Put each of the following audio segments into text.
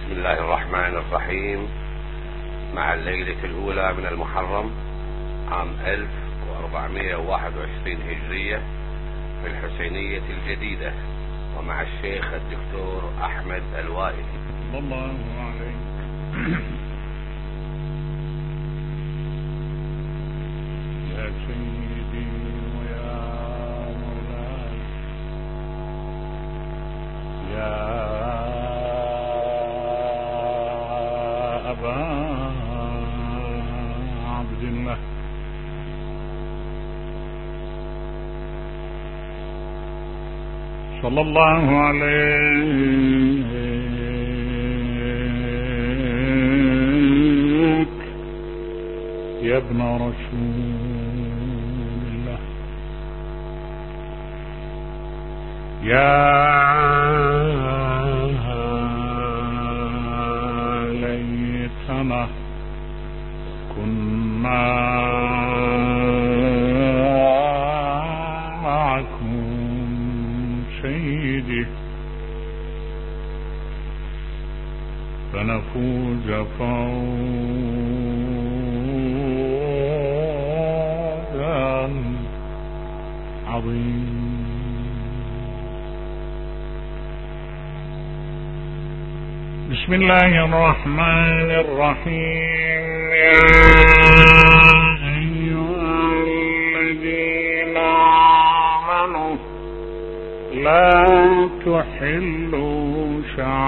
بسم الله الرحمن الرحيم. مع الليلة الأولى من المحرم عام 1421 هجرية في الحسينية الجديدة، ومع الشيخ الدكتور أحمد الوائلي صلى الله عليه. يا سيدي ويا مولاي يا أبا عبد الله، صلى الله عليك يا ابن رسول الله، يا ليتنا كنا معكم سيدي فنفوز فوزا عظيما. بسم الله الرحمن الرحيم. يا أيها الذين آمنوا لا تحلوا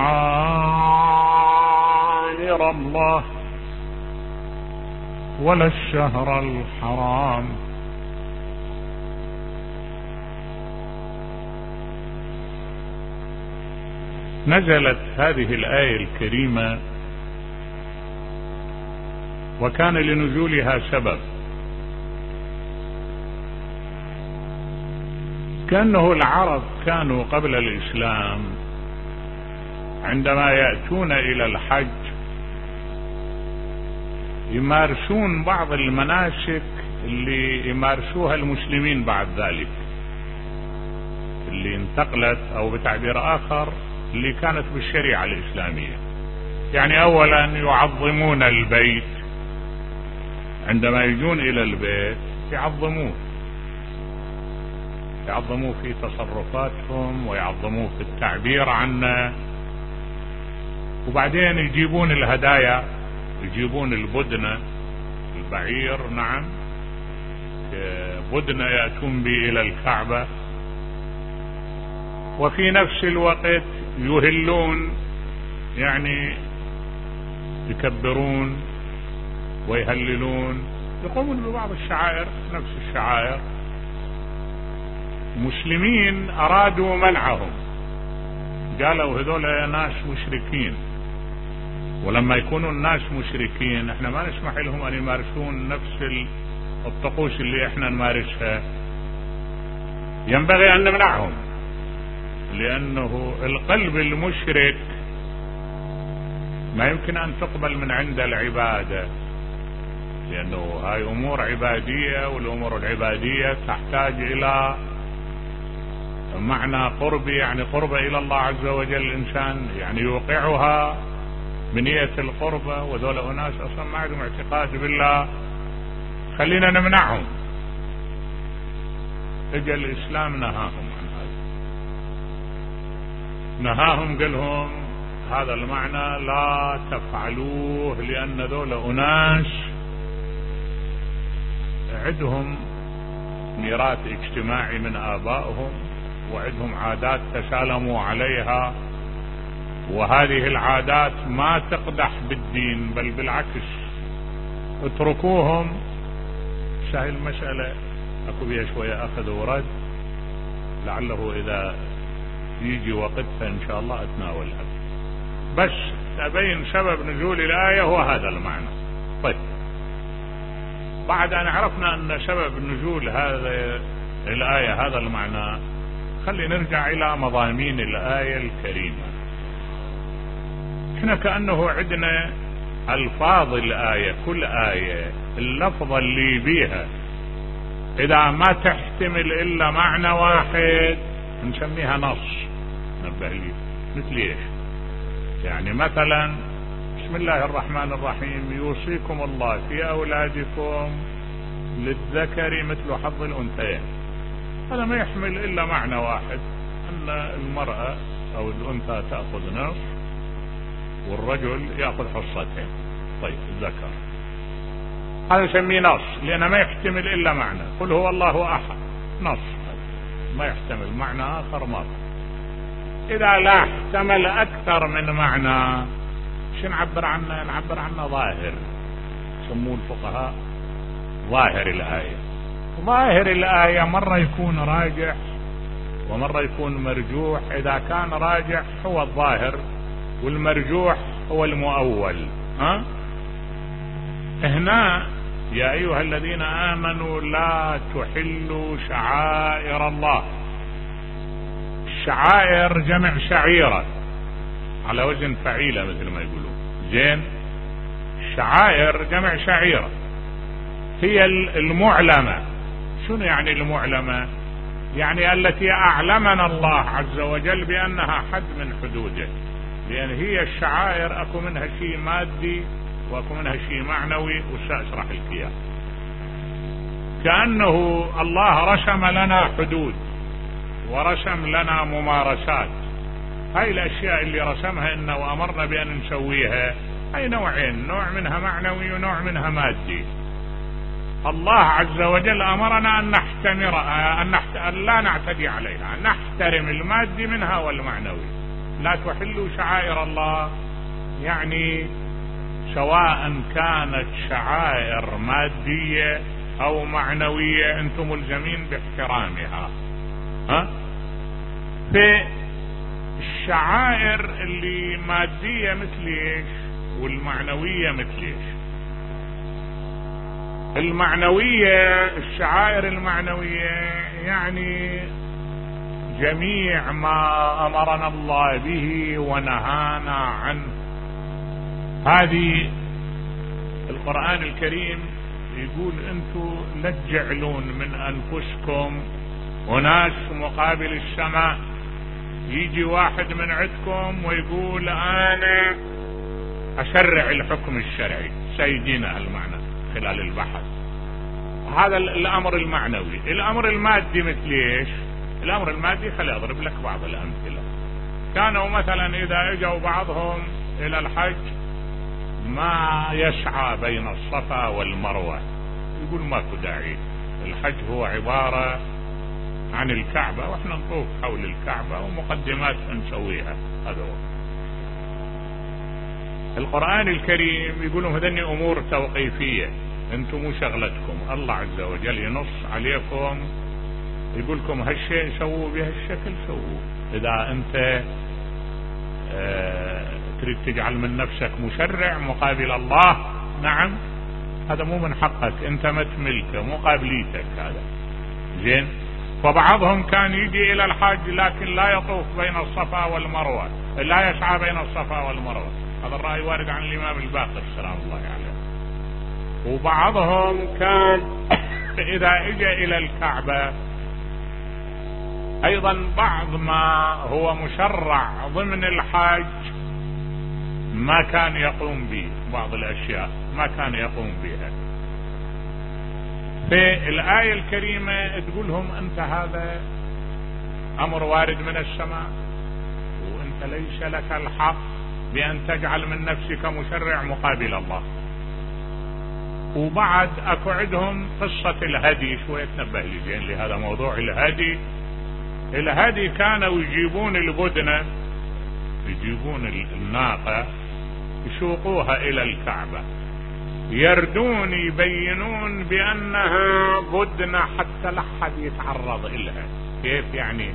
شعائر الله ولا الشهر الحرام نزلت هذه الآية الكريمة وكان لنزولها سبب، كأنه العرب كانوا قبل الإسلام عندما يأتون إلى الحج يمارسون بعض المناسك اللي يمارسوها المسلمين بعد ذلك، اللي انتقلت أو بتعبير آخر اللي كانت بالشريعة الإسلامية. يعني أولا يعظمون البيت، عندما يجون إلى البيت يعظموه في تصرفاتهم ويعظموه في التعبير عنه، وبعدين يجيبون الهدايا، يجيبون البدنة، البعير، نعم، بدنة يأتون به إلى الكعبة، وفي نفس الوقت يهلون، يعني يكبرون ويهللون، يقومون ببعض الشعائر نفس الشعائر. مسلمين أرادوا منعهم، قالوا هذول ناس مشركين، ولما يكونوا الناس مشركين احنا ما نسمح لهم أن يمارسون نفس الطقوس اللي احنا نمارسها، ينبغي أن نمنعهم، لأنه القلب المشرك ما يمكن أن تقبل من عند العبادة، لأنه هاي أمور عبادية، والأمور العبادية تحتاج إلى معنى قربي، يعني قربة إلى الله عز وجل. الإنسان يعني يوقعها بنية القربة، وذول أناس أصلا ما عندهم اعتقاد بالله، خلينا نمنعهم. اجى الإسلام نهاهم عن هذا، نهاهم، قال لهم هذا المعنى لا تفعلوه، لأن ذول أناس عندهم ميراث اجتماعي من آبائهم، وعندهم عادات تسالموا عليها، وهذه العادات ما تقدح بالدين، بل بالعكس، اتركوهم، سهل المسألة، اكو بيها شوية اخذ ورد، لعله اذا يجي وقتها ان شاء الله اتناولها، بس تبين سبب نزول الآية هو هذا المعنى. طيب، بعد ان عرفنا ان سبب نزول هذا الآية هذا المعنى، خلي نرجع الى مضامين الآية الكريمة. احنا كأنه عندنا الفاظ الآية، كل آية اللفظ اللي بيها اذا ما تحتمل الا معنى واحد نسميها نص. نبه لي مثل ايش؟ يعني مثلا بسم الله الرحمن الرحيم يوصيكم الله في أولادكم للذكر مثل حظ الأنثيين، هذا ما يحمل إلا معنى واحد، أن المرأة أو الأنثى تأخذ نصف والرجل يأخذ حصتين. طيب الذكر هذا نسميه نص، لأنه ما يحتمل إلا معنى. قل هو الله أحد نص، ما يحتمل معنى آخر مرة. إذا لا احتمل أكثر من معنى شو نعبر عنه؟ نعبر عنه ظاهر، يسموه الفقهاء ظاهر الآية. ظاهر الآية مرة يكون راجح ومرة يكون مرجوح. إذا كان راجح هو الظاهر والمرجوح هو المؤول. هنا يا أيها الذين آمنوا لا تحلوا شعائر الله. الشعائر جمع شعيرة على وزن فعيلة مثل ما يقولون. زين، الشعائر جمع شعيرة هي المعلمة. شنو يعني المعلمة؟ يعني التي أعلمنا الله عز وجل بأنها حد من حدوده، لأن هي الشعائر أكو منها شيء مادي وأكو منها شيء معنوي، وسأشرح لك إياه. كأنه الله رسم لنا حدود ورسم لنا ممارسات. هاي الأشياء اللي رسمها إنه وأمرنا بأن نسويها هاي نوعين، نوع منها معنوي ونوع منها مادي. الله عز وجل أمرنا أن أن لا نعتدي عليها، نحترم المادي منها والمعنوي. لا تحلوا شعائر الله، يعني سواء كانت شعائر مادية أو معنوية أنتم ملزمين باحترامها. في الشعائر اللي مادية مثل إيش والمعنوية مثل إيش؟ المعنوية، الشعائر المعنوية يعني جميع ما أمرنا الله به ونهانا عنه. هذه القرآن الكريم يقول أنتم لا تجعلون من أنفسكم وناس مقابل السماء. يجي واحد من عندكم ويقول أنا أشرع الحكم الشرعي، سيدنا المعنى خلال البحث. هذا الأمر المعنوي. الأمر المادي مثل إيش؟ الأمر المادي خلي أضرب لك بعض الأمثلة. كانوا مثلا إذا اجوا بعضهم إلى الحج ما يسعى بين الصفا والمروة، يقول ماكو داعي، الحج هو عبارة عن الكعبة واحنا نطوف حول الكعبة ومقدمات نسويها. هذا هو القرآن الكريم. يقولون هذني أمور توقيفية، انتم مو شغلتكم. الله عز وجل ينص عليكم يقول لكم هالشيء سووا بهالشكل سووا. إذا أنت تريد تجعل من نفسك مشرع مقابل الله، نعم، هذا مو من حقك، أنت ما تملكه، مو قابليتك هذا. زين. فبعضهم كان يجي إلى الحج لكن لا يطوف بين الصفا والمروة، لا يسعى بين الصفا والمروة. هذا الرأي وارد عن الإمام الباقر سلام الله عليه. وبعضهم كان إذا اجى إلى الكعبة أيضا بعض ما هو مشرع ضمن الحج ما كان يقوم به، بعض الأشياء ما كان يقوم بها. في الآية الكريمة تقولهم أنت هذا أمر وارد من السماء وأنت ليس لك الحق بأن تجعل من نفسك مشرع مقابل الله. وبعد أكو عندهم قصة الهدي، شوية تنبه لي زين لهذا موضوع الهدي. الهدي كانوا يجيبون البدنة، يجيبون الناقة يسوقوها إلى الكعبة، يردون يبينون بأنها بدنة حتى لا أحد يتعرض إلها. كيف يعني؟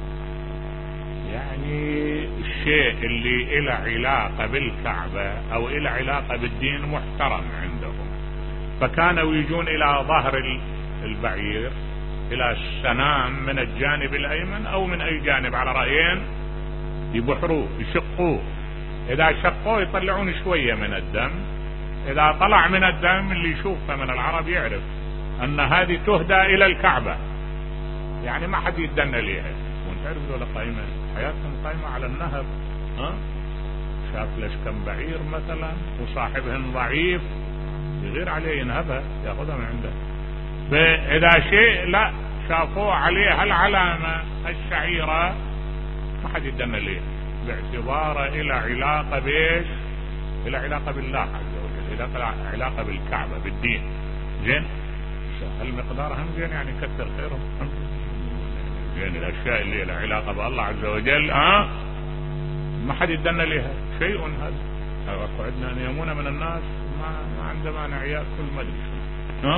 يعني الشيء اللي له علاقة بالكعبة أو له علاقة بالدين محترم عندهم. فكانوا يجون إلى ظهر البعير إلى السنام من الجانب الأيمن أو من أي جانب على رأيين، يبحروه يشقوه. إذا شقوه يطلعون شوية من الدم. إذا طلع من الدم اللي يشوفه من العرب يعرف أن هذه تهدى إلى الكعبة، يعني ما حد يتدنى ليها. وانت عارف ذولا قائمة حياتهم قائمة على النهر، شاف ليش كم بعير مثلا وصاحبهن ضعيف يغير عليه ينهبها ياخذها من عنده. فاذا شيء لا شافوه عليه هالعلامة الشعيرة ما حد يدنا ليه، باعتباره الى علاقة بيش، الى علاقة بالله عز وجل، الى علاقة بالكعبة بالدين. زين هالمقدار هم زين يعني كثر خيرهم زين. الاشياء اللي لها علاقة بالله عز وجل ما حد يدنا لها شيء. هذا عندنا ان يمون من الناس ما عنده مانع ياكل ما ادري شو.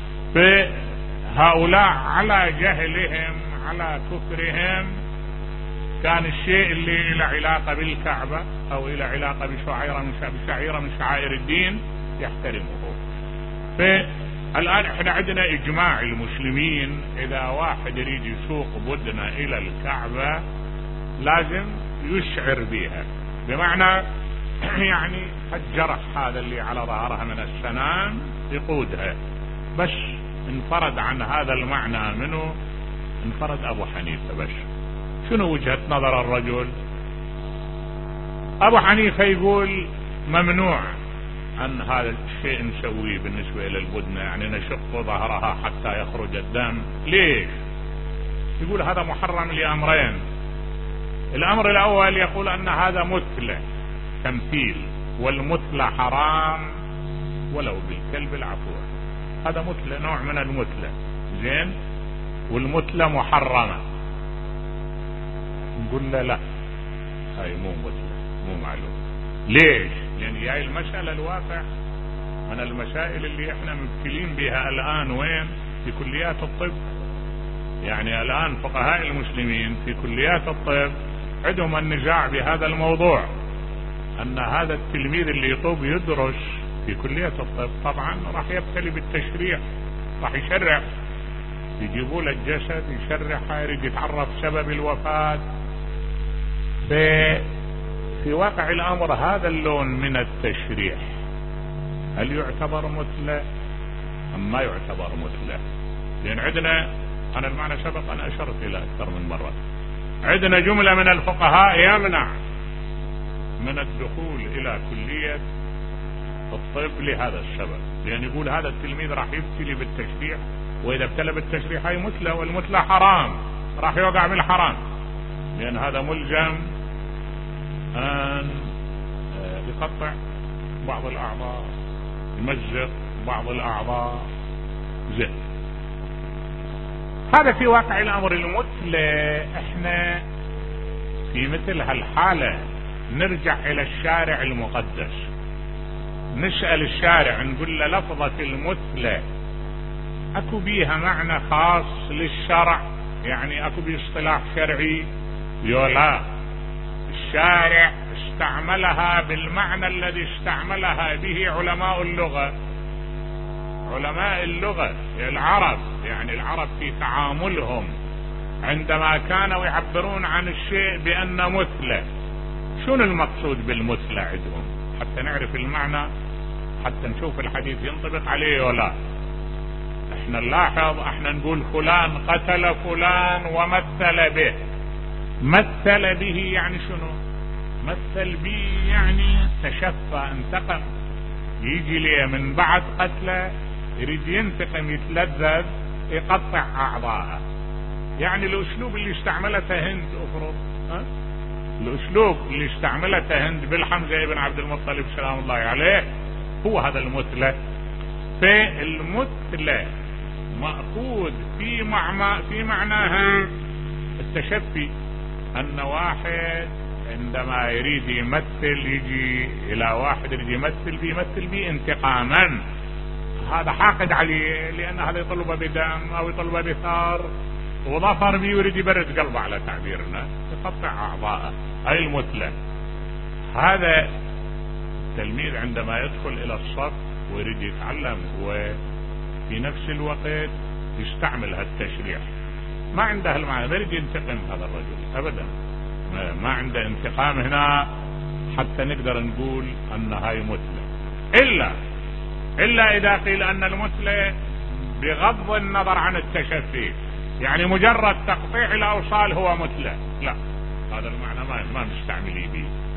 فهؤلاء على جهلهم على كفرهم كان الشيء اللي له علاقة بالكعبة او له علاقة بشعيرة من شعائر الدين يحترمه. فالآن احنا عندنا اجماع المسلمين اذا واحد يريد يسوق بدنة الى الكعبة لازم يشعر بها، بمعنى يعني الجرح هذا اللي على ظهرها من السنام يقودها. بس انفرد عن هذا المعنى منه انفرد ابو حنيفة. بس شنو وجهة نظر الرجل؟ ابو حنيفة يقول ممنوع ان هذا الشيء نسويه بالنسبة الى البدنة، يعني نشق ظهرها حتى يخرج الدم. ليش؟ يقول هذا محرم لامرين. الامر الاول يقول ان هذا مثلة تمثيل، والمثلة حرام ولو بالكلب العفو. هذا مثلة نوع من المثلة زين، والمثلة محرمة. نقول له لا هاي مو مثلة مو معلوم. ليش؟ لان هاي المسألة الواقع من المسائل اللي احنا مبتلين بها الان وين؟ في كليات الطب. يعني الان فقهاء المسلمين في كليات الطب عندهم النزاع بهذا الموضوع، ان هذا التلميذ اللي يطوب يدرس في كلية الطب طبعا راح يبتلي بالتشريح، راح يشرح، يجيبوا له الجسد يشرحه، يريد يتعرف سبب الوفاة. في واقع الامر هذا اللون من التشريح هل يعتبر مثلة ام ما يعتبر مثلة؟ لان عندنا انا المعنى سبق انا اشرت الى اكثر من مرة، عندنا جملة من الفقهاء يمنع من الدخول الى كلية الطب لهذا السبب، لان يقول هذا التلميذ راح يبتلي بالتشريح، واذا ابتلى بالتشريح هي مثلة، والمثلة حرام، راح يوقع بالحرام، لان هذا ملزم ان يقطع بعض الاعضاء، يمزق بعض الاعضاء. زين هذا في واقع الامر المثلة. احنا في مثل هالحالة نرجع الى الشارع المقدس، نسأل الشارع نقول له لفظة المثلة اكو بيها معنى خاص للشرع، يعني اكو بيه اصطلاح شرعي يولا؟ الشارع استعملها بالمعنى الذي استعملها به علماء اللغة. علماء اللغة العرب، يعني العرب في تعاملهم عندما كانوا يعبرون عن الشيء بأن مثلة، شنو المقصود بالمثلة عندهم؟ حتى نعرف المعنى، حتى نشوف الحديث ينطبق عليه ولا. احنا نلاحظ، احنا نقول فلان قتل فلان ومثل به. مثل به يعني شنو؟ مثل به يعني تشفى، انتقم، يجي ليه من بعد قتله يريد ينتقم، يتلذذ، يقطع اعضاءه. يعني الاسلوب اللي استعملته هند افرض، الاسلوب اللي استعملته هند بالحمزة ابن عبد المطلب سلام الله عليه هو هذا المثلة. فالمثلة مأخوذ في معناها التشفي، ان واحد عندما يريد يمثل يجي الى واحد يريد يمثل بيه انتقاما، هذا حاقد عليه لان هذا يطلب بدم او يطلب بثار، وظفر بيه ويريد يبرد قلبه على تعبيرنا، يقطع اعضاءه. هاي المثلة. هذا التلميذ عندما يدخل الى الصف ويريد يتعلم وفي نفس الوقت يستعمل هالتشريح، ما عنده المعنى، ما يريد ينتقم هذا الرجل ابدا، ما عنده انتقام هنا حتى نقدر نقول ان هاي مثلة. الا اذا قيل ان المثلة بغض النظر عن التشفي، يعني مجرد تقطيع الاوصال هو مثلة، لا، هذا المعنى ما نستعمل به.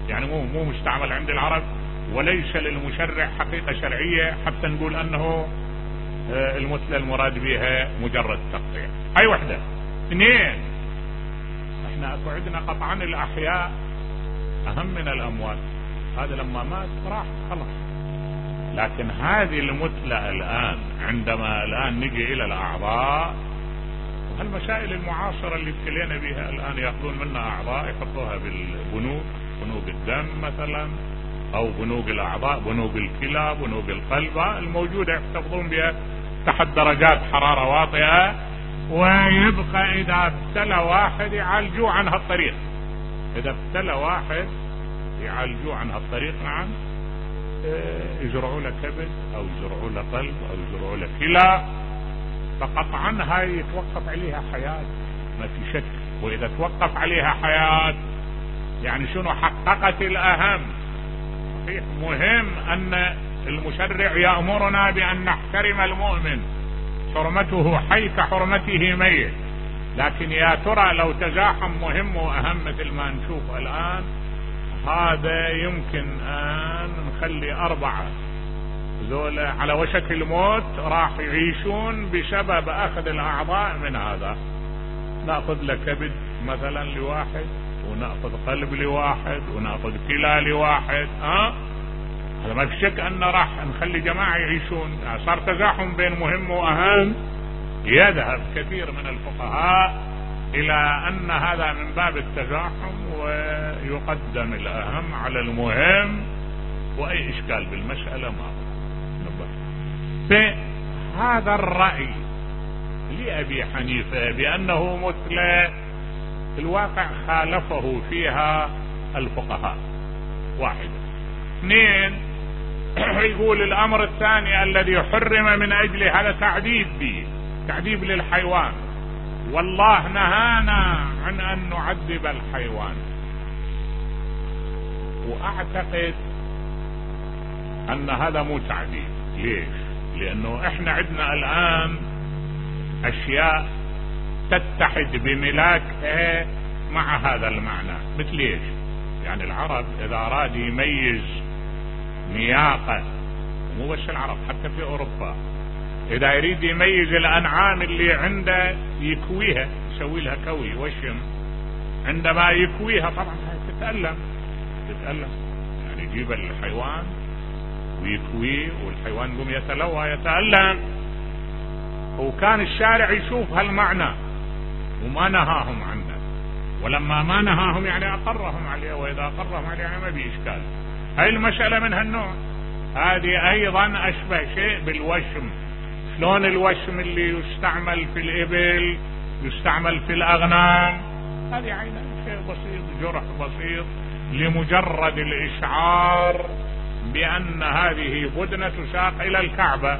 يعني مو مستعمل عند العرب، وليس للمشرع حقيقة شرعية حتى نقول أنه المثلى المراد بها مجرد تقطيع. هاي وحدة. اثنين، احنا اكو عندنا قطعا الأحياء أهم من الأموات، هذا لما مات راح خلاص. لكن هذه المثلى الآن عندما الآن نجي إلى الأعضاء، هالمسائل المعاصرة اللي ابتلينا بها الآن يأخذون منا أعضاء يحطوها بالبنوك، بنوك الدم مثلا، أو بنوك الأعضاء، بنوك الكلى، بنوك القلب الموجودة يحتفظون بها تحت درجات حرارة واطئة، ويبقى إذا ابتلى واحد يعالجوه عن هالطريق. إذا ابتلى واحد يعالجوه عن هالطريق، نعم، يزرعوا له كبد أو يزرعوا له قلب أو يزرعوا له كلى، فقطعا هاي يتوقف عليها حياة ما في شك. وإذا توقف عليها حياة يعني شنو؟ حققت الأهم. صحيح مهم أن المشرع يأمرنا بأن نحترم المؤمن، حرمته حي كحرمته ميت، لكن يا ترى لو تزاحم مهم وأهم مثل ما نشوف الآن، هذا يمكن أن نخلي 4 ذولا على وشك الموت راح يعيشون بسبب أخذ الأعضاء من هذا. نأخذ له كبد مثلا لواحد، ونأخذ قلب لواحد، ونأخذ كلى لواحد. هذا ما في شك أن راح نخلي جماعة يعيشون. صار تزاحم بين مهم وأهم. يذهب كثير من الفقهاء إلى أن هذا من باب التزاحم، ويقدم الأهم على المهم، وأي إشكال بالمسألة ما نبه. فهذا الرأي لأبي حنيفة بأنه مثل الواقع خالفه فيها الفقهاء. 1. 2، يقول الأمر الثاني الذي حرم من أجل هذا تعذيب به، تعذيب للحيوان، والله نهانا عن أن نعذب الحيوان. وأعتقد أن هذا مو تعذيب. ليش؟ لأنه إحنا عندنا الآن أشياء تتحد بملاكها مع هذا المعنى. مثل إيش؟ يعني العرب إذا أراد يميز نياقة، مو بس العرب حتى في أوروبا، إذا يريد يميز الأنعام اللي عنده يكويها، يسوي لها كوي وشم. عندما يكويها طبعا تتألم، يعني يجيب الحيوان ويكويه، والحيوان يقوم يتلوى يتألم. وكان الشارع يشوف هالمعنى وما نهاهم عنه، ولما ما نهاهم يعني أقرهم عليه، وإذا أقرهم عليه يعني ما بي إشكال. هاي المسألة من هالنوع. هذه أيضا أشبه شيء بالوشم. شلون الوشم اللي يستعمل في الإبل يستعمل في الأغنام، هذه عينها شيء بسيط، جرح بسيط لمجرد الإشعار بأن هذه بدنة تساق إلى الكعبة.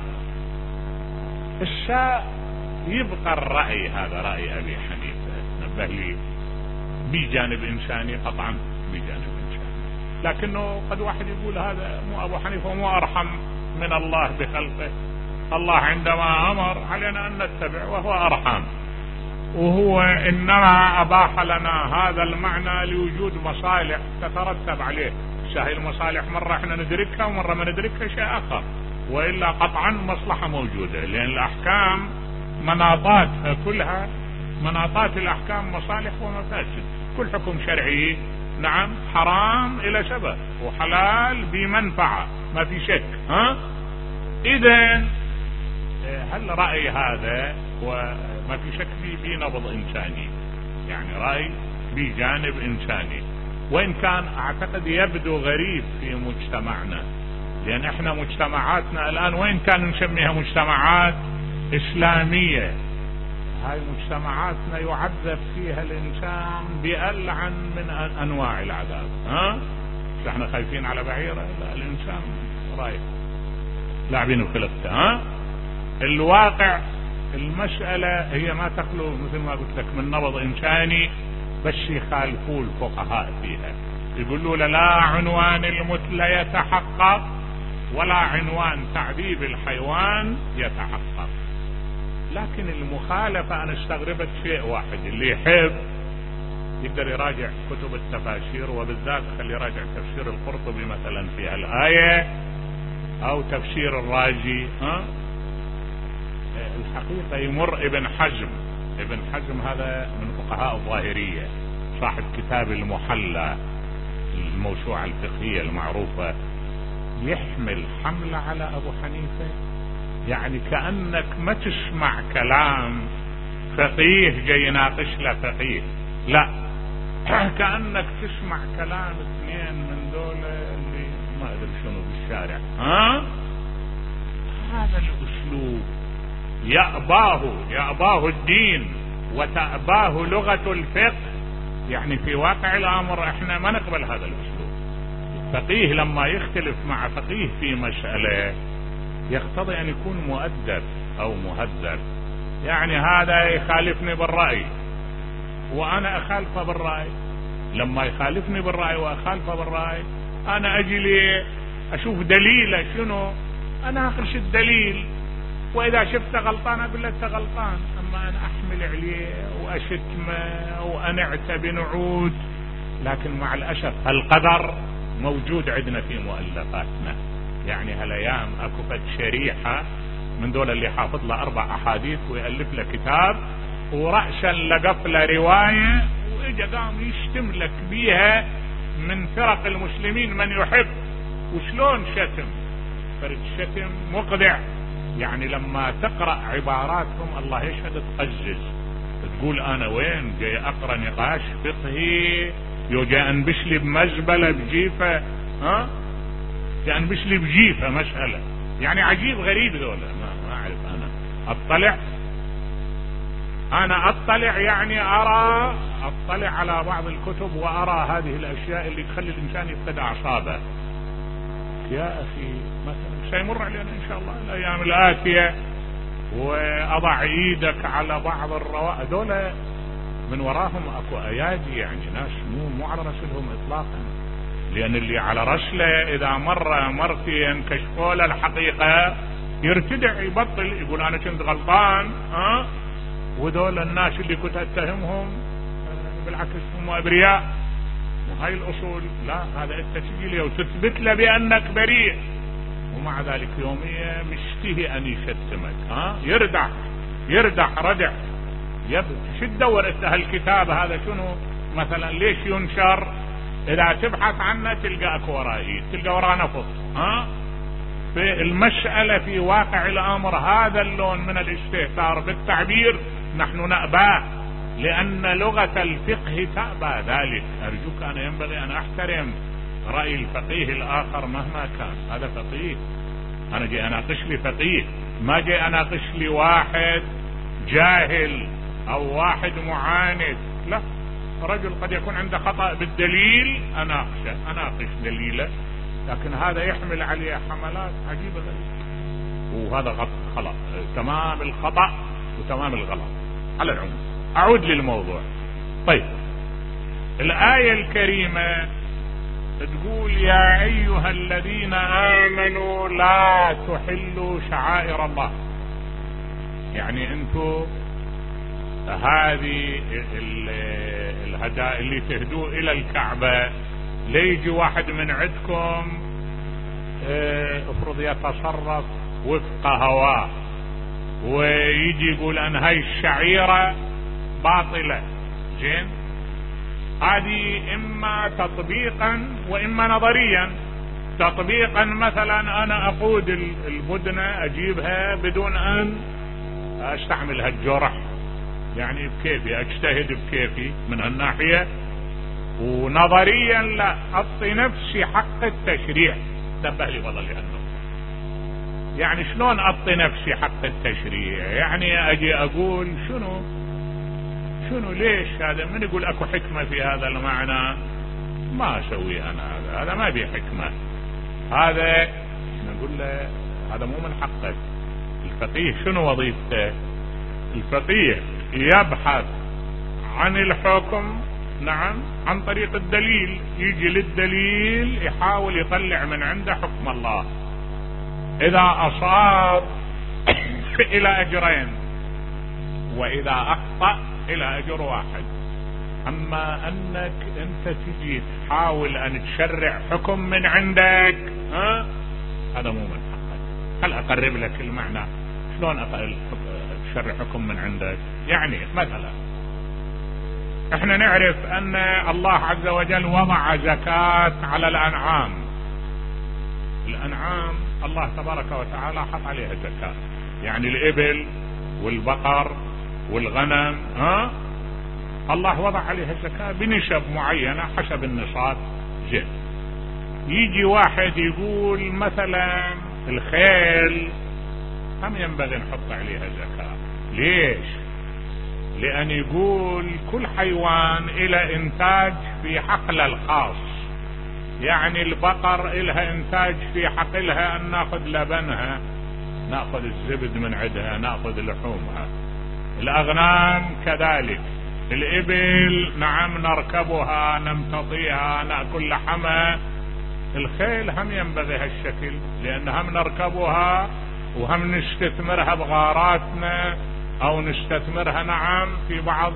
الشاء يبقى الرأي، هذا رأي أبي حنيفة، نبه لي بجانب إنساني، قطعا بجانب إنساني، لكنه قد واحد يقول هذا مو أبو حنيفة مو أرحم من الله بخلقه. الله عندما أمر علينا أن نتبع وهو أرحم، وهو إنما أباح لنا هذا المعنى لوجود مصالح تترتب عليه. هاي المصالح مرة احنا ندركها ومرة ما ندركها، شيء آخر، وإلا قطعا مصلحة موجودة، لأن الأحكام مناطاتها كلها، مناطات الأحكام مصالح ومفاسد. كل حكم شرعي نعم حرام إلى سبب، وحلال بمنفعة، ما في شك. إذن هل رأي هذا وما في شك في نبض إنساني، يعني رأي بجانب إنساني، وإن كان أعتقد يبدو غريب في مجتمعنا، لأن احنا مجتمعاتنا الآن وإن كان نسميها مجتمعات إسلامية، هاي مجتمعاتنا يعذب فيها الإنسان بألعن من أنواع العذاب. احنا خايفين على بعيرة؟ لا، الإنسان رايح لاعبين بخلقته. الواقع المسألة هي ما تخلو مثل ما قلت لك من نبض إنساني، بس يخالفوا الفقهاء فيها، يقولوا لا عنوان المثلى يتحقق ولا عنوان تعذيب الحيوان يتحقق. لكن المخالفة أنا استغربت شيء واحد، اللي يحب يقدر يراجع كتب التفاسير، وبالذات خلي يراجع تفسير القرطبي مثلا في الآية أو تفسير الرازي. الحقيقة يمر ابن حزم هذا من فقهاء الظاهرية صاحب كتاب المحلى الموسوعة الفقهية المعروفة، يحمل حملة على أبو حنيفة، يعني كأنك ما تسمع كلام فقيه جاي يناقش له فقيه، لا كأنك تسمع كلام اثنين من دولة اللي ما أدري شنو بالشارع. هذا الأسلوب يأباه الدين وتأباه لغة الفقه. يعني في واقع الأمر احنا ما نقبل هذا الأسلوب. فقيه لما يختلف مع فقيه في مسألة يقتضي أن يكون مؤدب أو مهذب. يعني هذا يخالفني بالرأي وأنا أخالفه بالرأي، لما يخالفني بالرأي وأخالفه بالرأي أنا أجي لي أشوف دليله شنو، أنا أخرج الدليل، وإذا شفت غلطان أقول له أنت غلطان. أما أنا أحمل عليه وأشتمه وأنعت بنعود. لكن مع الأسف القدر موجود عندنا في مؤلفاتنا. يعني هالأيام أكفت شريحة من دول اللي حافظ له 4 أحاديث ويألف له كتاب، ورأسا لقف له رواية وإجا قام يشتم لك بيها من فرق المسلمين من يحب. وشلون شتم؟ فرد شتم مقدع. يعني لما تقرأ عباراتهم الله يشهد تقزز، تقول أنا وين جاي أقرأ نقاش فقهي، جاي أنبش لي بمزبلة بجيفة، جاي أنبش لي بجيفة مسألة. يعني عجيب غريب ذولا. ما أعرف أنا أطلع يعني أطلع على بعض الكتب وأرى هذه الأشياء اللي تخلي الإنسان يفقد أعصابه. يا أخي مثلا سيمر علينا إن شاء الله الأيام الآتية وأضع إيدك على بعض الروائح دولة من وراهم أكو أيادي، يعني ناس مو على رسلهم إطلاقا. لأن اللي على رسله إذا مرتين كشفوا له الحقيقة يرتدع يبطل يقول أنا كنت غلطان. ودول الناس اللي كنت أتهمهم بالعكس هم أبرياء. وهاي الأصول لا، هذا التسجيل وتثبت له بأنك بريء، ومع ذلك يوميا مشتهي أن يشتمك. يردح ردع. شو تدور انت هالكتاب هذا شنو مثلا ليش ينشر؟ إذا تبحث عنه تلقى أكو ورائي، تلقى وراه نفط. في المسألة في واقع الأمر هذا اللون من الاستهتار بالتعبير نحن نأباه، لأن لغة الفقه تأبى ذلك. أرجوك أنا ينبغي أن أحترم رأي الفقيه الآخر مهما كان. هذا فقيه، أنا جاي أناقش لي فقيه، ما جاي أناقش لي واحد جاهل أو واحد معاند. لا، رجل قد يكون عنده خطأ بالدليل أناقش دليله، لكن هذا يحمل عليه حملات عجيبة غريبة، وهذا خطأ تمام الخطأ وتمام الغلط. على العموم أعود للموضوع. طيب، الآية الكريمة تقول يا أيها الذين آمنوا لا تحلوا شعائر الله. يعني أنتوا هذه الهدايا اللي تهدوا إلى الكعبة ليجي واحد من عندكم افرض يتصرف وفق هواه ويجي يقول أن هاي الشعيرة باطلة. زين، هذه إما تطبيقا وإما نظريا. تطبيقا مثلا أنا أقود البدنة أجيبها بدون أن أستعمل هالجرح، يعني بكيفي أجتهد بكيفي من هالناحية. ونظريا لا، أعطي نفسي حق التشريع. نبه لي والله لأنه يعني شلون أعطي نفسي حق التشريع؟ يعني أجي أقول شنو ليش هذا؟ من يقول أكو حكمة في هذا المعنى؟ ما أسوي أنا هذا ما بي حكمة. هذا نقول له هذا مو من حقك. الفقيه شنو وظيفته؟ الفقيه يبحث عن الحكم، نعم، عن طريق الدليل. يجي للدليل يحاول يطلع من عنده حكم الله. إذا أصاب إلى أجرين، وإذا أخطأ إلى أجر واحد. اما انك انت تجي تحاول ان تشرع حكم من عندك، هذا مو من حقك. هل اقرب لك المعنى؟ شلون تشرع حكم من عندك؟ يعني مثلا احنا نعرف ان الله عز وجل وضع زكاة على الانعام. الانعام الله تبارك وتعالى حط عليها زكاة، يعني الابل والبقر والغنم، الله وضع عليها الزكاة بنسب معينة حسب النصاب. زين، يجي واحد يقول مثلا الخيل هم ينبغي نحط عليها زكاة. ليش؟ لأن يقول كل حيوان إلى إنتاج في حقله الخاص، يعني البقر إلها إنتاج في حقلها أن نأخذ لبنها، نأخذ الزبد من عندها، نأخذ لحومها. الأغنام كذلك، الإبل نعم نركبها نمتطيها نأكل لحمها. الخيل هم ينبغي هالشكل، لأن هم نركبها وهم نستثمرها بغاراتنا أو نستثمرها نعم في بعض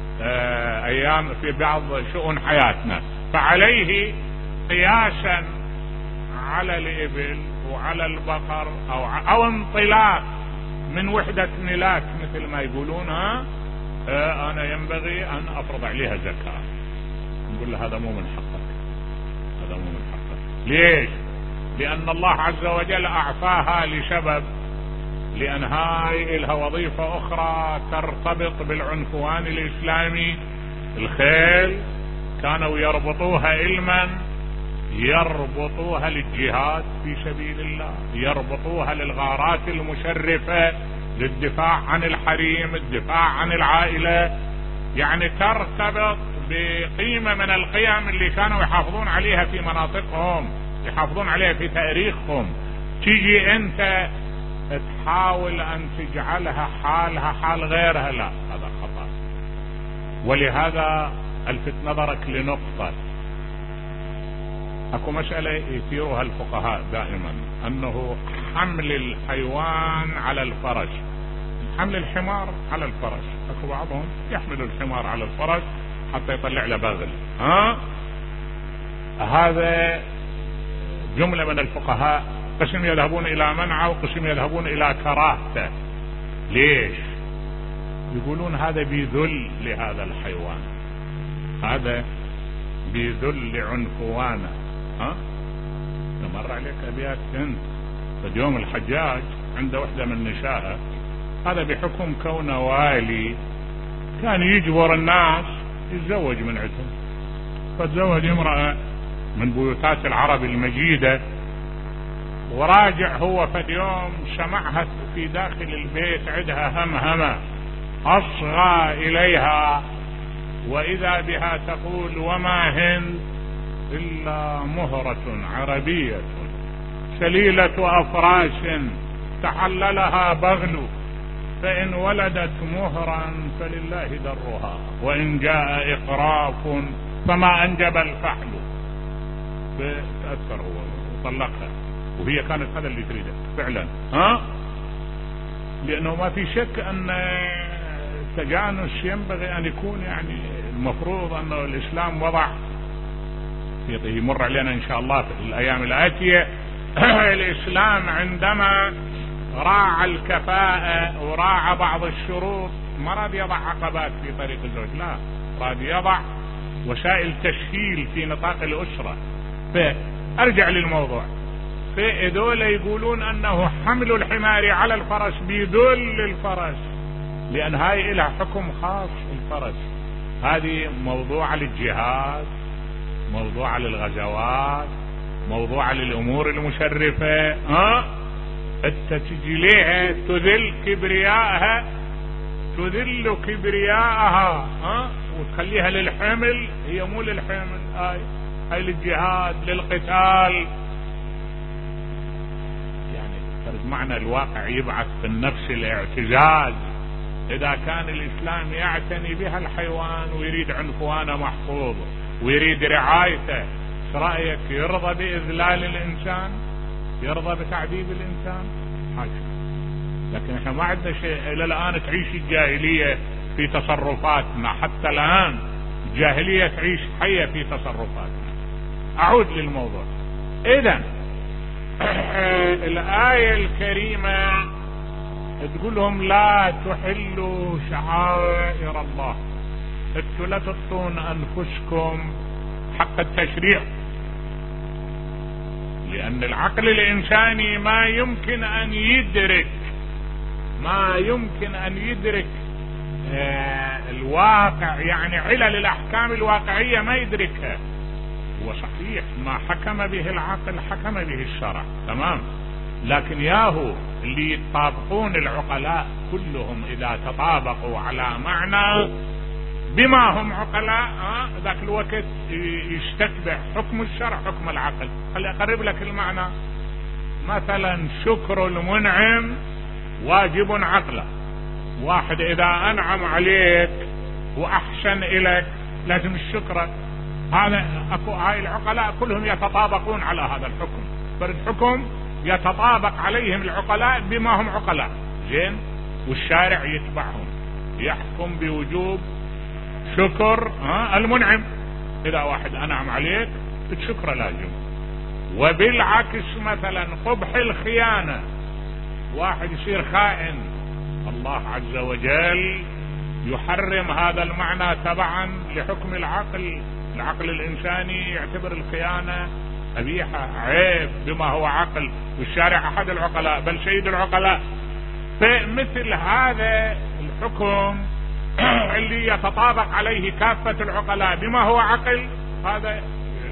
أيام في بعض شؤون حياتنا. فعليه قياسا على الإبل وعلى البقر أو انطلاق من وحدة ملاك مثل ما يقولون، أنا ينبغي أن أفرض عليها زكاة. نقول له هذا مو من حقك، هذا مو من حقك. ليش؟ لأن الله عز وجل أعفاها لسبب، لأن هاي لها وظيفة أخرى ترتبط بالعنفوان الإسلامي. الخيل كانوا يربطوها علما، يربطوها للجهاد في سبيل الله، يربطوها للغارات المشرفة، للدفاع عن الحريم، الدفاع عن العائلة، يعني ترتبط بقيمة من القيم اللي كانوا يحافظون عليها في مناطقهم، يحافظون عليها في تاريخهم. تيجي انت تحاول ان تجعلها حالها حال غيرها، لا، هذا خطأ. ولهذا الفت نظرك لنقطة، اكو مسألة يثيرها الفقهاء دائما، انه حمل الحيوان على الفرس، حمل الحمار على الفرس. اكو بعضهم يحمل الحمار على الفرس حتى يطلع له بغل، هذا جملة من الفقهاء، قسم يذهبون الى منعه وقسم يذهبون الى كراهته. ليش؟ يقولون هذا بيذل لهذا الحيوان، هذا بيذل لعنفوانه. مر عليك ابيات انت فاليوم الحجاج عنده وحده من نسائه، هذا بحكم كونه والي كان يجبر الناس يتزوج من عندهم، فتزوج امرأة من بيوتات العرب المجيدة، وراجع هو فاليوم سمعها في داخل البيت عندها همهمة، أصغى إليها وإذا بها تقول وما هند إلا مهرة عربية سليلة أفراش تحللها بغل، فإن ولدت مهرا فلله درها، وإن جاء إقراف فما أنجب الفحل. فتأثر هو وطلقها، وهي كانت هذا اللي تريده فعلا، لأنه ما في شك أن التجانس ينبغي أن يكون، يعني المفروض أنه الإسلام وضع، يمر علينا إن شاء الله في الأيام الآتية الإسلام عندما راعى الكفاءة وراعى بعض الشروط، ما راد يضع عقبات في طريق الزوج، لا، راد يضع وسائل تسهيل في نطاق الأسرة. فأرجع للموضوع، فإذول يقولون أنه حمل الحمار على الفرس بيدل الفرس، لأن هاي إلها حكم خاص. الفرس هذه موضوع للجهاد، موضوع للغزوات، موضوع للأمور المشرفة. انت تجي ليها تذل كبريائها، تذل كبريائها، وتخليها للحمل. هي مو للحمل، هاي للجهاد للقتال. يعني فرد معنى الواقع يبعث في النفس الاعتزاز. اذا كان الاسلام يعتني بها الحيوان ويريد عنفوانه محفوظ ويريد رعايته، ايش رايك؟ يرضى باذلال الانسان؟ يرضى بتعذيب الانسان؟ حاجة. لكن احنا ما عندنا شيء الى الان، تعيش الجاهليه في تصرفاتنا حتى الان، الجاهلية تعيش حية في تصرفاتنا. أعود للموضوع. إذن الآية الكريمة تقول لهم لا تحلوا شعائر الله، انتوا لا تعطون أنفسكم حق التشريع، لأن العقل الإنساني ما يمكن أن يدرك الواقع، يعني علل الأحكام الواقعية ما يدركها. وصحيح ما حكم به العقل حكم به الشرع، تمام، لكن ياهو اللي يطابقون العقلاء كلهم إذا تطابقوا على معنى بما هم عقلاء ذاك الوقت يستتبع حكم الشرع حكم العقل. خلي أقرب لك المعنى. مثلا شكر المنعم واجب عقلا. واحد إذا أنعم عليك وأحسن إليك لازم الشكر. هاي العقلاء كلهم يتطابقون على هذا الحكم، فرد حكم يتطابق عليهم العقلاء بما هم عقلاء، زين، والشارع يتبعهم، يحكم بوجوب شكر المنعم. إذا واحد أنعم عليك الشكر لازم. وبالعكس مثلا قبح الخيانة، واحد يصير خائن، الله عز وجل يحرم هذا المعنى تبعا لحكم العقل. العقل الإنساني يعتبر الخيانة قبيحة عيب بما هو عقل، والشارع أحد العقلاء بل سيد العقلاء. فمثل هذا الحكم اللي يتطابق عليه كافة العقلاء بما هو عقل، هذا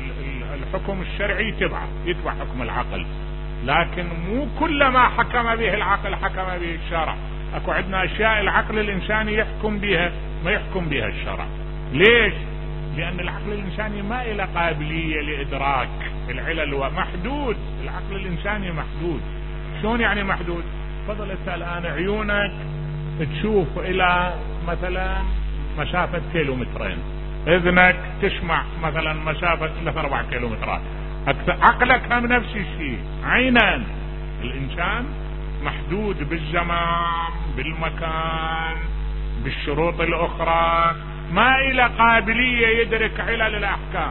الحكم الشرعي يتبع حكم العقل. لكن مو كل ما حكم به العقل حكم به الشرع. اكو عندنا اشياء العقل الانساني يحكم بها ما يحكم بها الشرع. ليش؟ لان العقل الانساني ما له قابلية لادراك العلل، ومحدود. العقل الانساني محدود. شلون يعني محدود؟ تفضل انت الان عيونك تشوف الى مثلا مسافة كيلومترين، اذنك تسمع مثلا مسافة 3-4 كيلومترات، عقلك هم نفس الشيء. عينا الانسان محدود بالزمان بالمكان بالشروط الاخرى، ما الى قابلية يدرك علل الاحكام.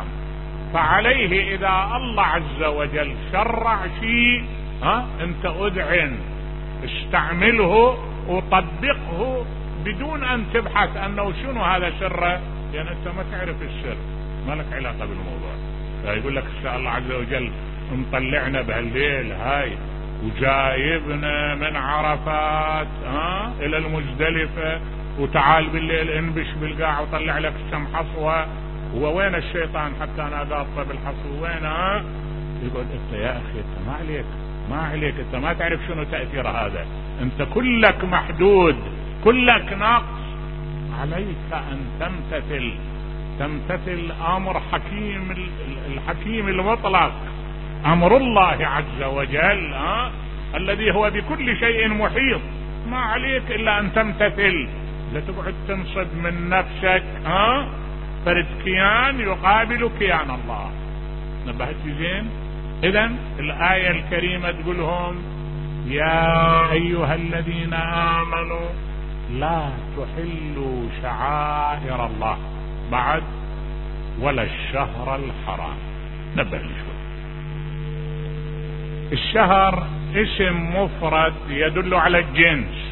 فعليه اذا الله عز وجل شرع شيء انت اذعن استعمله وطبقه بدون ان تبحث انه شنو هذا سره، لان انت ما تعرف السر، ما لك علاقة بالموضوع. فيقول لك الله عز وجل مطلعنا بهالليل هاي وجايبنا من عرفات الى المزدلفة، وتعال بالليل انبش بالقاع وطلع لك السم حصوة، ووين الشيطان حتى انا قاطه بالحصو وين يقول انت يا اخي انت ما عليك انت ما تعرف شنو تأثير هذا، انت كلك محدود كلك ناقص. عليك ان تمتثل امر الحكيم المطلق، امر الله عز وجل الذي هو بكل شيء محيط. ما عليك الا ان تمتثل، لا تقعد تنصب من نفسك فرد كيان يقابل كيان الله. نبهت زين؟ اذن الآية الكريمة تقولهم يا ايها الذين امنوا لا تحلوا شعائر الله بعد ولا الشهر الحرام. نبه شوي. الشهر اسم مفرد يدل على الجنس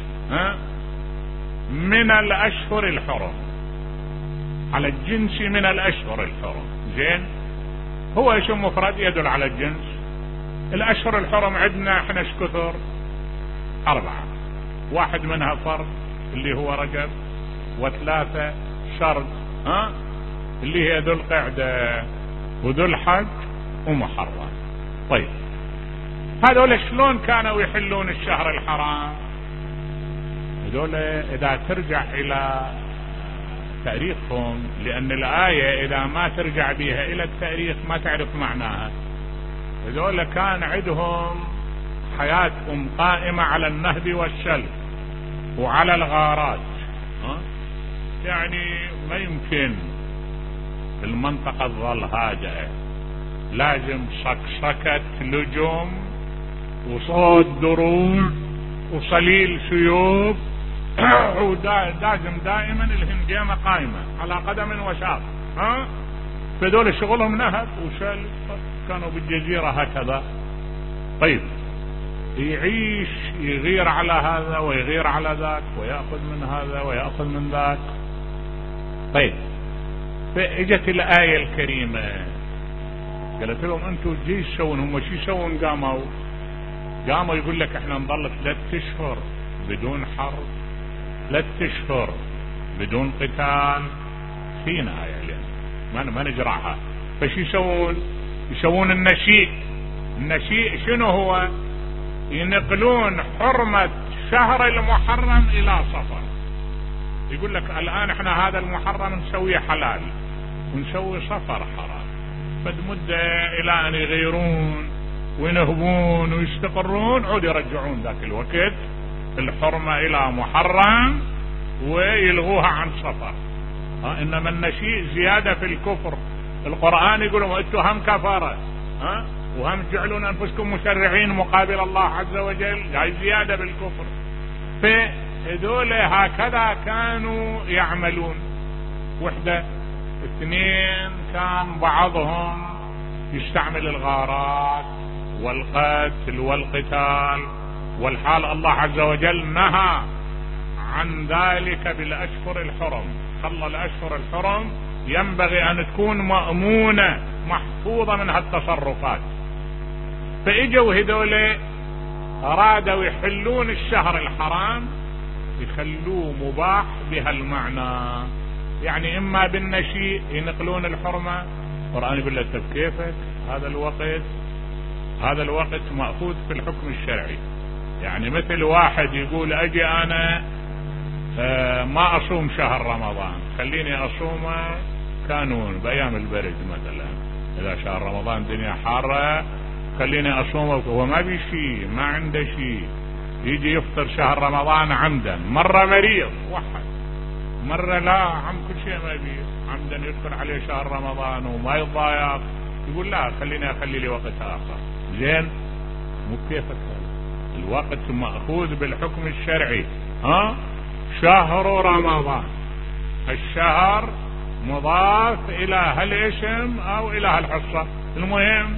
من الاشهر الحرم، على الجنس من الاشهر الحرم. زين، هو اسم مفرد يدل على الجنس. الاشهر الحرم عندنا احنا كثر 4، واحد منها فرض اللي هو رجب، و3 شرط اللي هي ذو القعدة وذو الحج ومحرم. طيب هذول شلون كانوا يحلون الشهر الحرام؟ هذول اذا ترجع الى تاريخهم، لان الآية اذا ما ترجع بها الى التاريخ ما تعرف معناها. هذول كان عندهم حياتهم قائمة على النهب والسلب وعلى الغارات. يعني ما يمكن المنطقة تظل هادئة، لازم صكصكة لجوم وصوت دروع وصليل سيوف ولازم دائما الهنجامة قائمة على قدم وساق. فدول شغلهم نهب وشال، كانوا بالجزيرة هكذا. طيب يعيش يغير على هذا ويغير على ذاك ويأخذ من هذا ويأخذ من ذاك. طيب فاجت الآية الكريمة قالت لهم انتم جي تسوون، هم شو يسوون؟ قاموا يقول لك احنا نظل 3 أشهر بدون حرب، 3 أشهر بدون قتال، فينا يعني ما نجرعها. فشو يسوون؟ يسوون النشيء شنو هو؟ ينقلون حرمة شهر المحرم الى صفر. يقول لك الان احنا هذا المحرم نسويه حلال ونسوي صفر حرام، بد مدة الى ان يغيرون وينهبون ويستقرون، عود يرجعون ذاك الوقت الحرمة الى محرم ويلغوها عن صفر. انما النشيء زيادة في الكفر. القرآن يقولوا انتم هم كفرة وهم تجعلون انفسكم مشرعين مقابل الله عز وجل، هاي زيادة بالكفر. فهذول هكذا كانوا يعملون. 1 2 كان بعضهم يستعمل الغارات والقتل والقتال، والحال الله عز وجل نهى عن ذلك بالأشهر الحرم. خلى الأشهر الحرم ينبغي أن تكون مأمونة محفوظة من هالتصرفات. فإجوا هذول أرادوا يحلون الشهر الحرام، يخلوه مباح بهالمعنى، يعني إما بالنشيء ينقلون الحرمة. القرآن يقول له كيفك هذا الوقت مأخوذ في الحكم الشرعي. يعني مثل واحد يقول أجي أنا ما أصوم شهر رمضان، خليني أصومه كانون بأيام البرد مثلا، إذا شهر رمضان الدنيا حارة خليني أصومه، وهو ما بي شيء، ما عنده شيء، يجي يفطر شهر رمضان عمدا، مرة مريض واحد، مرة لا عم كل شيء ما بي عمدا يدخل عليه شهر رمضان وما يضايق، يقول لا خليني أخلي لي وقت آخر. زين مو كيفك هذا الوقت مأخوذ بالحكم الشرعي. شهر رمضان، الشهر مضاف الى هالاسم او الى هالحصة. المهم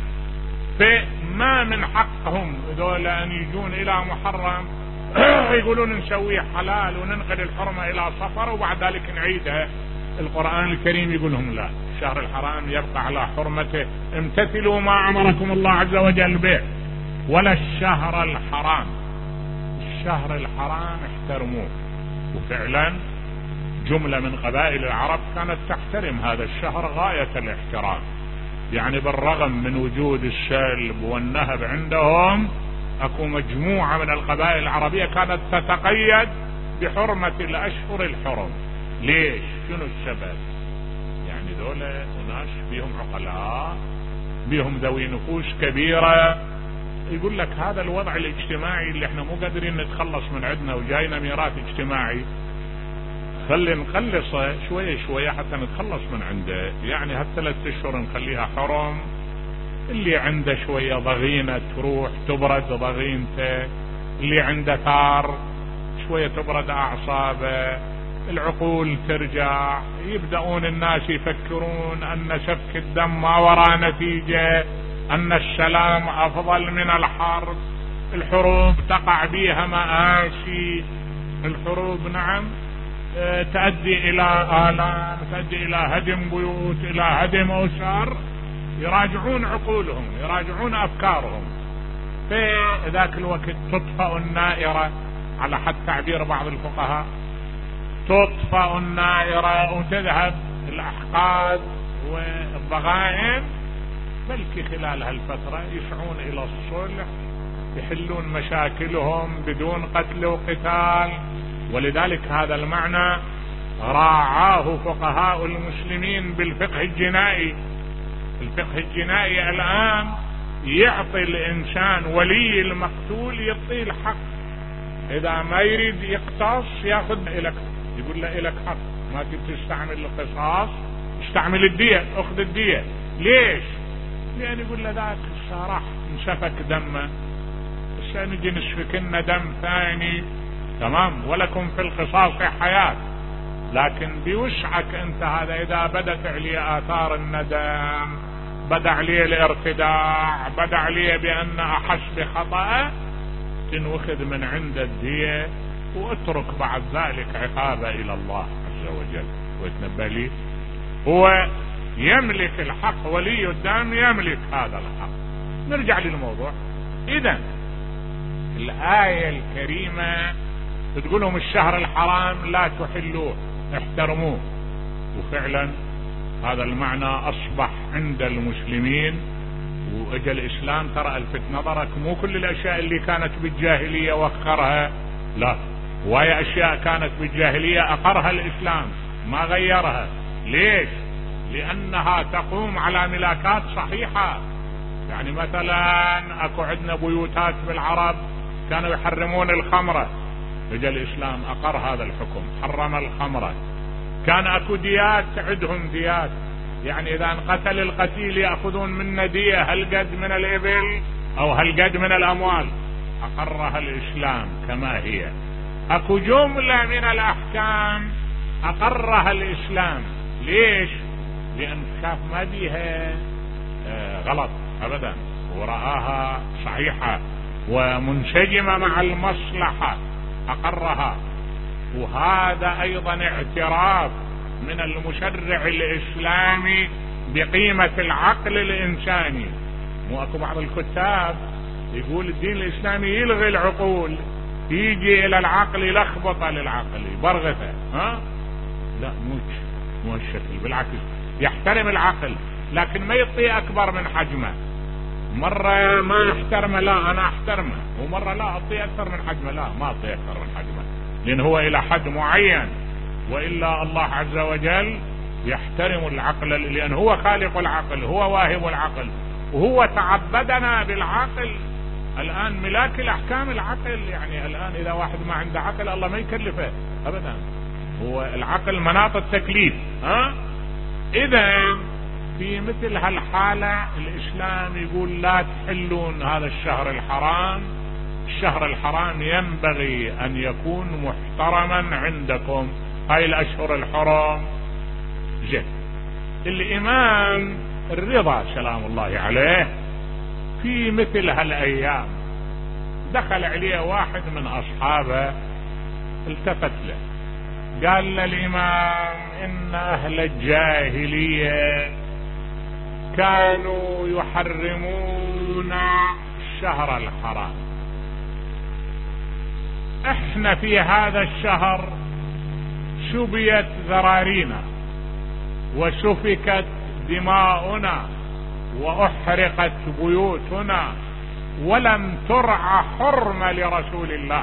فما من حقهم ذول ان يجون الى محرم يقولون نسويه حلال وننقل الحرمة الى صفر وبعد ذلك نعيدها. القرآن الكريم يقول لهم لا، الشهر الحرام يبقى على حرمته، امتثلوا ما امركم الله عز وجل به، ولا الشهر الحرام، الشهر الحرام احترموه. وفعلا جملة من قبائل العرب كانت تحترم هذا الشهر غاية الاحترام، يعني بالرغم من وجود السلب والنهب عندهم، اكو مجموعة من القبائل العربية كانت تتقيد بحرمة الاشهر الحرم. ليش؟ شنو السبب؟ يعني دول ناس بيهم عقلاء، بيهم ذوي نفوس كبيرة. يقول لك هذا الوضع الاجتماعي اللي احنا مو قادرين نتخلص من عندنا وجاينا ميراث اجتماعي، خلي نخلصه شوية شوية حتى نتخلص من عنده. يعني هال3 أشهر نخليها حرم، اللي عنده شوية ضغينة تروح تبرد ضغينته، اللي عنده ثار شوية تبرد أعصابه، العقول ترجع، يبدأون الناس يفكرون أن سفك الدم ما وراء نتيجة، أن السلام أفضل من الحرب. الحروب تقع بها مآسي، الحروب نعم تؤدي إلى آلام، تؤدي إلى هدم بيوت، إلى هدم أسر. يراجعون عقولهم، يراجعون أفكارهم. في ذاك الوقت تطفأ النائرة، على حد تعبير بعض الفقهاء، تطفأ النائرة وتذهب الأحقاد والضغائن. بلكي خلال هالفترة يسعون إلى الصلح، يحلون مشاكلهم بدون قتل وقتال. ولذلك هذا المعنى راعاه فقهاء المسلمين بالفقه الجنائي. الفقه الجنائي الآن يعطي الإنسان ولي المقتول، يعطيه الحق، إذا ما يريد يقتص ياخذ إلك، يقول له إلك حق، ما تبي تستعمل القصاص استعمل الدية، أخذ الدية. ليش؟ لأن يقول له ذاك الشرح انسفك دمه، عشان نجي نسفك لنا دم ثاني. تمام، ولكم في القصاص حياة، لكن بوسعك انت هذا اذا بدت عليه اثار الندم، بدا عليه الارتداع، بدا عليه بان احس بخطأ، تنوخذ من عند الدية واترك بعد ذلك عقابه الى الله عز وجل ويتنبه لي. هو يملك الحق، ولي الدم يملك هذا الحق. نرجع للموضوع. اذا الآية الكريمة تقولهم الشهر الحرام لا تحلوه، احترموه، وفعلا هذا المعنى اصبح عند المسلمين. واجا الاسلام ترى الفت نظرك، مو كل الاشياء اللي كانت بالجاهلية وخرها، لا، وهي اشياء كانت بالجاهلية اقرها الاسلام ما غيرها. ليش؟ لانها تقوم على ملاكات صحيحة. يعني مثلا اكو عندنا بيوتات بالعرب كانوا يحرمون الخمرة، اجا الاسلام اقر هذا الحكم، حرم الخمرة. كان اكو ديات عندهم ديات، يعني اذا انقتل القتيل يأخذون منه دية هالقد من الابل او هالقد من الاموال، اقرها الاسلام كما هي. اكو جملة من الاحكام اقرها الاسلام. ليش؟ لان شاف ما بيها غلط ابدا، ورآها صحيحة ومنسجمة مع المصلحة، اقرها. وهذا ايضا اعتراف من المشرع الاسلامي بقيمة العقل الانساني. مو اكو بعض الكتاب يقول الدين الاسلامي يلغي العقول، يجي الى العقل يلخبطه للعقل يبرغثه. لا، مو الشكل، بالعكس يحترم العقل لكن ما يعطيه اكبر من حجمه. مرة ما يحترمه، لا انا احترمه، ومرة لا اعطيه اكثر من حجمه، لا ما اعطيه اكثر من حجمه، لان هو الى حد معين. والا الله عز وجل يحترم العقل لان هو خالق العقل، هو واهب العقل، وهو تعبدنا بالعقل. الان ملاك الاحكام العقل، يعني الان اذا واحد ما عنده عقل الله ما يكلفه ابدا، هو العقل مناط التكليف. اذا في مثل هالحالة الاسلام يقول لا تحلون هذا الشهر الحرام. الشهر الحرام ينبغي ان يكون محترما عندكم، هاي الاشهر الحرام. زين، الامام الرضا سلام الله عليه في مثل هالايام دخل عليه واحد من اصحابه، التفت له قال للامام ان اهل الجاهلية كانوا يحرمون الشهر الحرام، احنا في هذا الشهر شبيت ذرارينا وسفكت دماؤنا واحرقت بيوتنا ولم ترعى حرمة لرسول الله.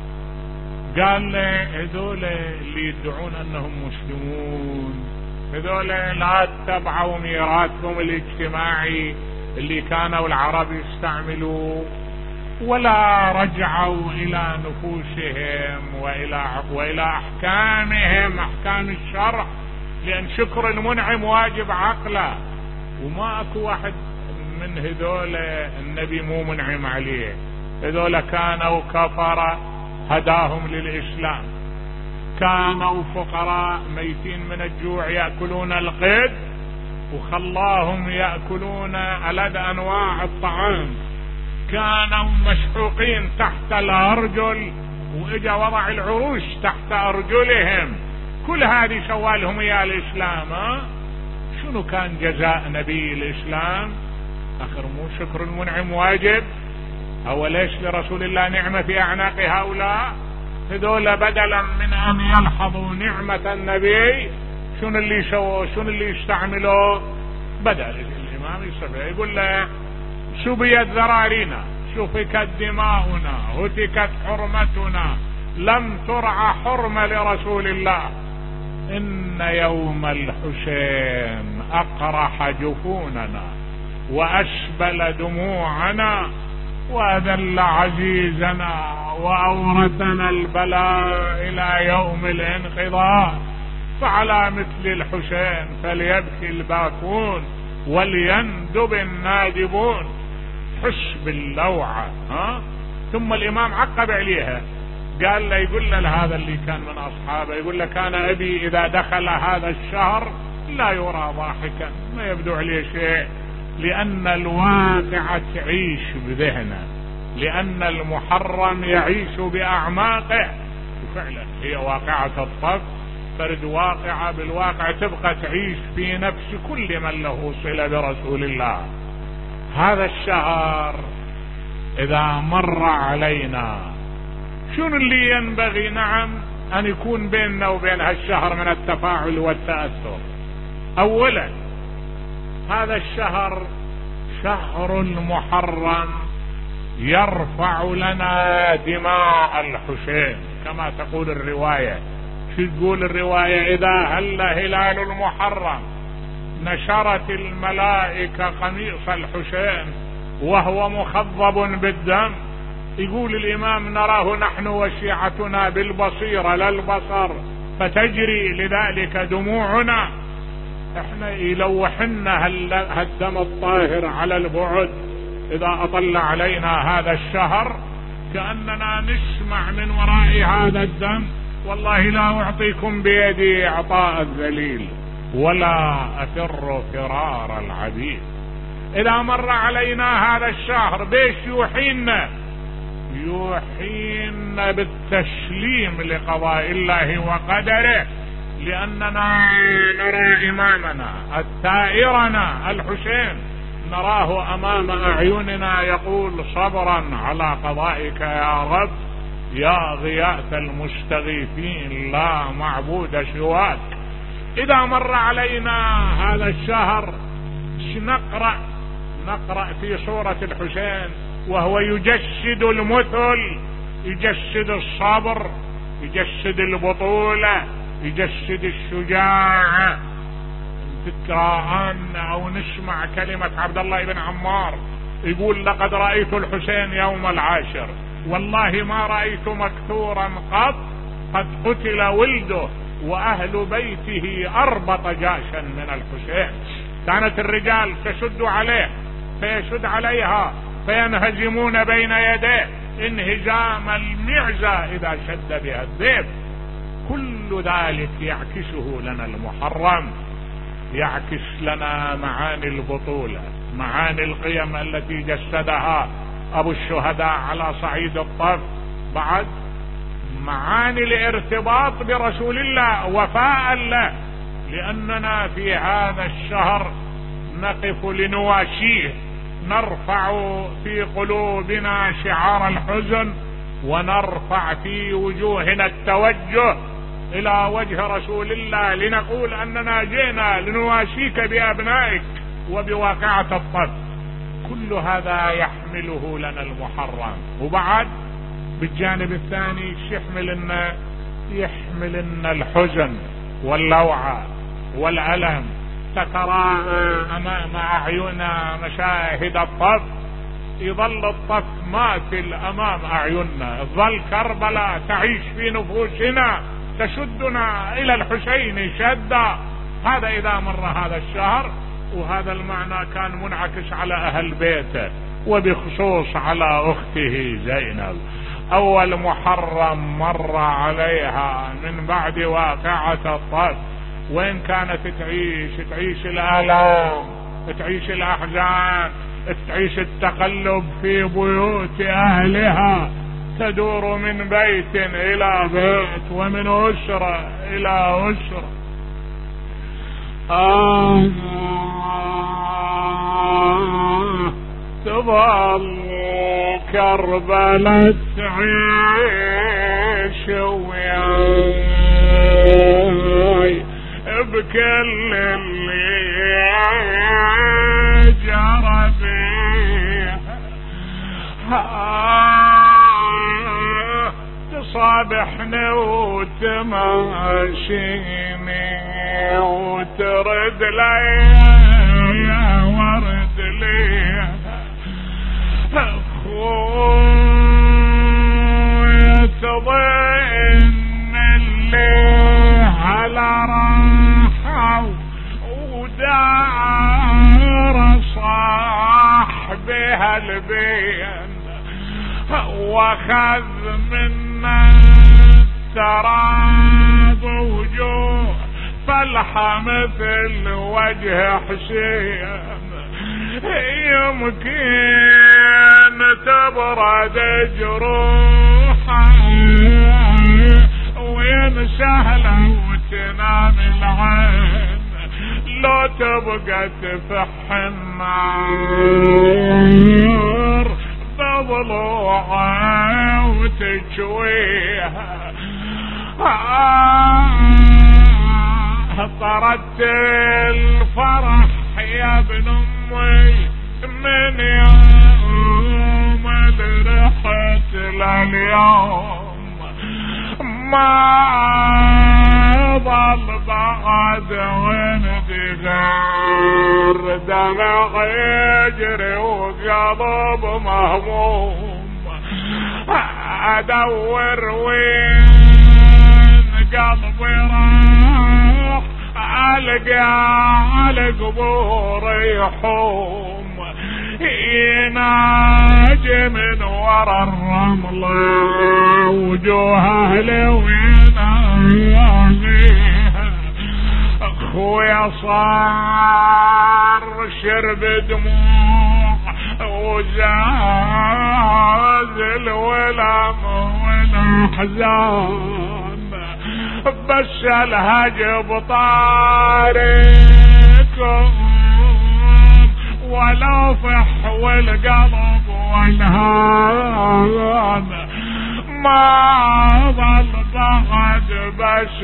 قال هذول اللي يدعون انهم مسلمون، هذول لا اتبعوا ميراثهم الاجتماعي اللي كانوا العرب يستعملوه، ولا رجعوا الى نفوسهم والى احكامهم، احكام الشرع، لان شكر المنعم واجب عقله، وما اكو واحد من هذول النبي مو منعم عليه. هذول كانوا كفرة هداهم للاسلام، كانوا فقراء ميتين من الجوع يأكلون القد وخلاهم يأكلون ألد أنواع الطعام، كانوا مشحوقين تحت الأرجل وإجا وضع العروش تحت أرجلهم، كل هذه سوالهم يا الإسلام. شنو كان جزاء نبي الإسلام؟ آخر مو شكر المنعم واجب؟ أو ليش لرسول الله نعمة في أعناق هؤلاء؟ هذول بدلا من أن يلحظوا نعمة النبي شنو اللي سووا؟ شنو اللي يستعملوا؟ بدأ الإمام يسمع يقول له شبيت ذرارينا، سفكت دماؤنا، هتكت حرمتنا، لم ترعى حرمة لرسول الله. إن يوم الحسين أقرح جفوننا وأسبل دموعنا وأذل عزيزنا وأورثنا البلاء إلى يوم الانقضاء، فعلى مثل الحسين فليبكي الباكون وليندب النادبون. حس باللوعة. ثم الإمام عقب عليها قال له، يقول له هذا اللي كان من أصحابه، يقول له كان أبي إذا دخل هذا الشهر لا يرى ضاحكا، ما يبدو عليه شيء، لأن الواقع تعيش بذهنه، لأن المحرم يعيش بأعماقه. وفعلا هي واقعة الطف فرد واقعة بالواقع، تبقى تعيش في نفس كل من له صلة برسول الله. هذا الشهر إذا مر علينا شنو اللي ينبغي؟ نعم، أن يكون بيننا وبين هالشهر من التفاعل والتأثر. أولا، هذا الشهر شهر المحرم يرفع لنا دماء الحسين كما تقول الرواية. شو تقول الرواية؟ إذا هل هلال المحرم نشرت الملائكة قميص الحسين وهو مخضب بالدم. يقول الإمام نراه نحن وشيعتنا بالبصيرة لا البصر فتجري لذلك دموعنا. احنا يلوحنا هالدم الطاهر على البعد إذا أطل علينا هذا الشهر كأننا نسمع من وراء هذا الدم. والله لا أعطيكم بيدي إعطاء الذليل ولا أفر فرار العبيد. إذا مر علينا هذا الشهر بيش يوحينا؟ يوحينا بالتسليم لقضاء الله وقدره، لأننا نرى إمامنا الثائرنا الحسين، نراه أمام أعيننا يقول صبرا على قضائك يا رب يا غياث المستغيثين لا معبود سواك. إذا مر علينا هذا الشهر نقرأ في سورة الحسين وهو يجسد المثل، يجسد الصبر، يجسد البطولة، يجسد الشجاعة. تقرأ أو نسمع كلمة عبد الله بن عمار يقول لقد رأيت الحسين يوم العاشر، والله ما رأيت مكثورا قد قتل ولده وأهل بيته أربط جاشا من الحسين. كانت الرجال تشد عليه فيشد عليها فينهزمون بين يديه انهزام المعزة إذا شد بها الذئب. كل ذلك يعكسه لنا المحرم، يعكس لنا معاني البطولة، معاني القيم التي جسدها أبو الشهداء على صعيد الطف، بعد معاني الارتباط برسول الله وفاء له، لأننا في هذا الشهر نقف لنواشيه، نرفع في قلوبنا شعار الحزن ونرفع في وجوهنا التوجه إلى وجه رسول الله لنقول أننا جئنا لنواشيك بأبنائك وبواقعة الطف. كل هذا يحمله لنا المحرم. وبعد بالجانب الثاني يحمل لنا الحزن واللوعة والألم. تترى أمام أعيننا مشاهد الطف، يظل الطف ماثل أمام أعيننا، ظل كربلاء تعيش في نفوسنا تشدنا إلى الحسين شدا. هذا إذا مر هذا الشهر. وهذا المعنى كان منعكس على أهل بيته وبخصوص على أخته زينب. أول محرم مر عليها من بعد واقعة الطف، وين كانت تعيش الآلام، تعيش الأحزان، تعيش التقلب في بيوت أهلها، تدور من بيت إلى بيت ومن أسرة إلى أسرة. تظل كربلاء تعيش وياي بكل اللي جرى بيها، تصابحني وتماشيني وترد لي يا ورد لي اخويا، تظن اللي على راحة ودار صاحبها البين واخذ من تراب وجوه فالحة مثل وجه حسين، يمكن تبرد جروحه وينسهله وتنام العين، لو تبقى تفح النار بضلوعه وتجويها. طردت الفرح يا ابن امي من يوم اللي رحت لليوم، ما ضل بعد وندي غير دمع يجري وقلب مهموم، ادور وين قلبي راح القى على قبور يحوم، يناجي من ورا الرمل وجوه اهلي ويناجيها. اخويا صار شرب دموع وزاد الولم والاحزان، بس الهجب طاركم ولا فح والقلب والهان، ما ظل بعد بس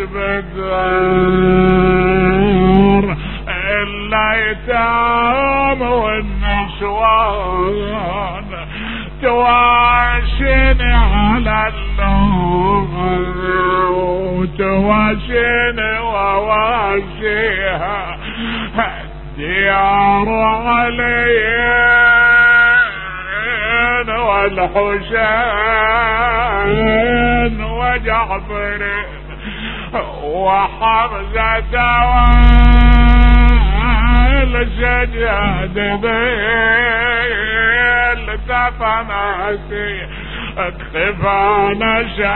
بالدار الا يتام والنسوان، تواشني على اللوم وتواشني وواشيها. الديار عليين والحسين وجعفر وحمزة والسجاد ذيل تفناسي اكتفانا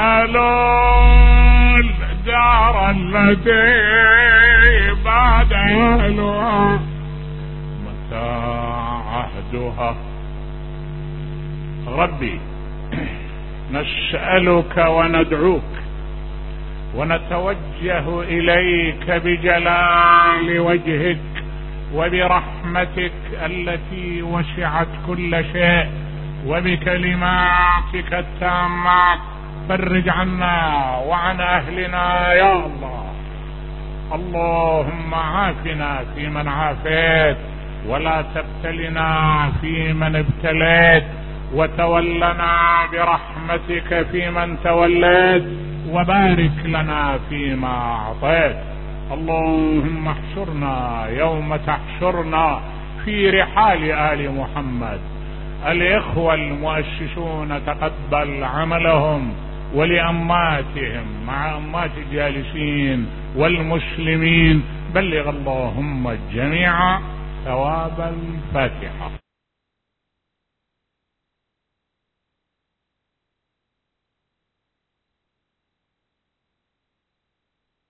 شالون الدار التي بعد أهلها متى عهدها. ربي نسألك وندعوك ونتوجه إليك بجلال وجهك وبرحمتك التي وسعت كل شيء وبكلماتك التامات، فرج عنا وعن أهلنا يا الله. اللهم عافنا في من عافيت ولا تبتلنا في من ابتليت، وتولنا برحمتك في من توليت، وبارك لنا فيما أعطيت. اللهم احشرنا يوم تحشرنا في رحال آل محمد. الإخوة المؤسسون تقبل عملهم، ولأماتهم مع أمات الجالسين والمسلمين بلغ اللهم الجميع ثواب الفاتحة.